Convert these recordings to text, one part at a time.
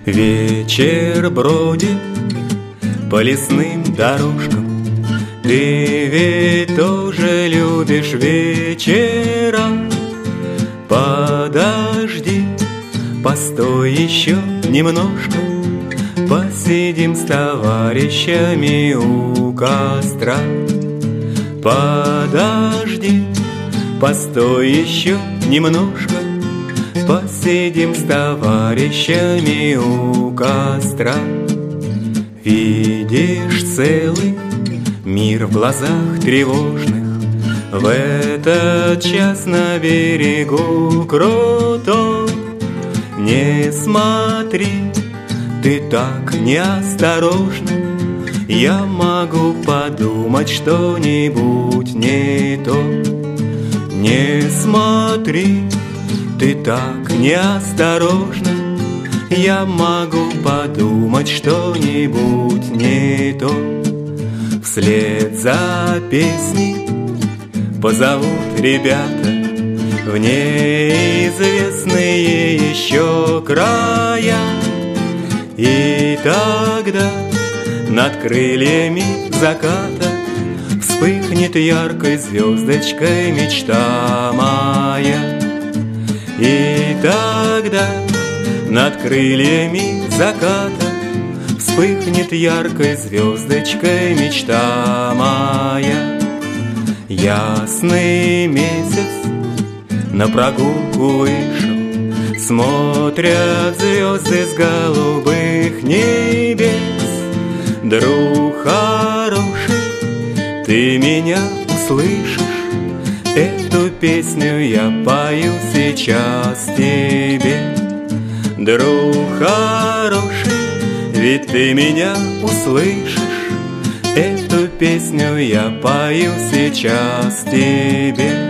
Вечер бродит по лесным дорожкам. Ты ведь тоже любишь вечера. Подожди, постой еще немножко, посидим с товарищами у костра. Подожди, постой еще немножко, посидим с товарищами у костра. Видишь целый мир в глазах тревожных, в этот час на берегу крутом. Не смотри, ты так неосторожно, я могу подумать что-нибудь не то. Не смотри, ты так неосторожно, я могу подумать что-нибудь не то. Вслед за песней позовут ребята в неизвестные еще края. И тогда над крыльями заката вспыхнет яркой звездочкой мечта моя. И тогда над крыльями заката вспыхнет яркой звездочкой мечта моя. Ясный месяц на прогулку вышел, смотрят звезды с голубых небес. Друг хороший, ты меня услышишь? Эту песню я пою сейчас тебе. Друг хороший, ведь ты меня услышишь? Эту песню я пою сейчас тебе.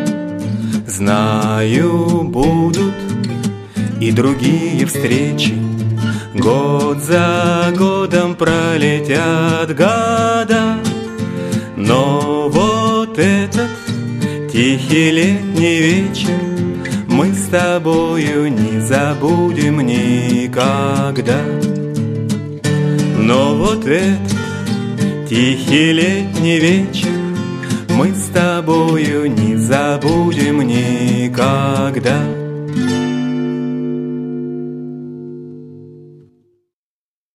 Знаю, будут и другие встречи, год за годом пролетят года, но вот этот тихий летний вечер мы с тобою не забудем никогда. Но вот этот тихий летний вечер мы с тобою не забудем никогда.